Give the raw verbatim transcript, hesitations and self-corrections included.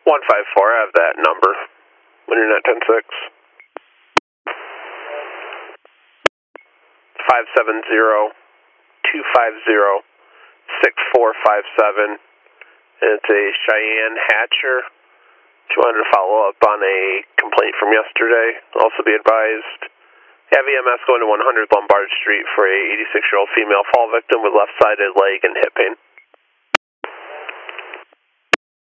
one five four, I have that number. When you're not ten six. five seven zero, two five zero, six four five seven. And it's a Cheyenne Hatcher. Just wanted to follow up on a complaint from yesterday. Also be advised, have E M S going to one hundred Lombard Street for a eighty-six-year-old female fall victim with left-sided leg and hip pain.